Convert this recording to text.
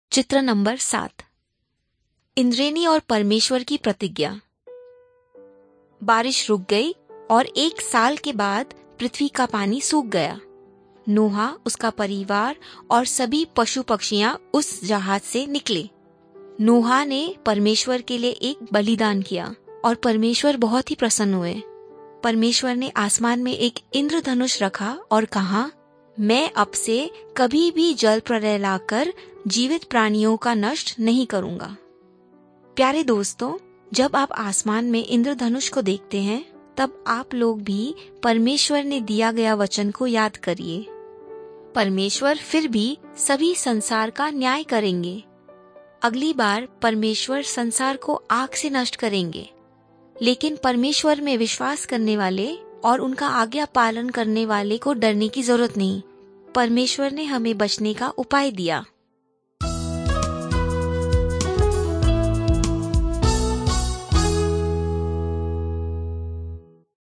चित्र नंबर 7। इंद्रेणी और परमेश्वर की प्रतिज्ञा। बारिश रुक गई और 1 साल के बाद पृथ्वी का पानी सूख गया। नूहा, उसका परिवार और सभी पशु पक्षियां उस जहाज से निकले। नूहा ने परमेश्वर के लिए एक बलिदान किया और परमेश्वर बहुत ही प्रसन्न हुए। परमेश्वर ने आसमान में एक इंद्रधनुष रखा और कहा, मैं अब से कभी भी जल प्रलय लाकर जीवित प्राणियों का नष्ट नहीं करूंगा। प्यारे दोस्तों, जब आप आसमान में इंद्रधनुष को देखते हैं, तब आप लोग भी परमेश्वर ने दिया गया वचन को याद करिए। परमेश्वर फिर भी सभी संसार का न्याय करेंगे। अगली बार परमेश्वर संसार को आग से नष्ट करेंगे, लेकिन परमेश्वर में विश्वास करने वाले और उनका आज्ञा पालन करने वाले को डरने की जरूरत नहीं। परमेश्वर ने हमें बचने का उपाय दिया।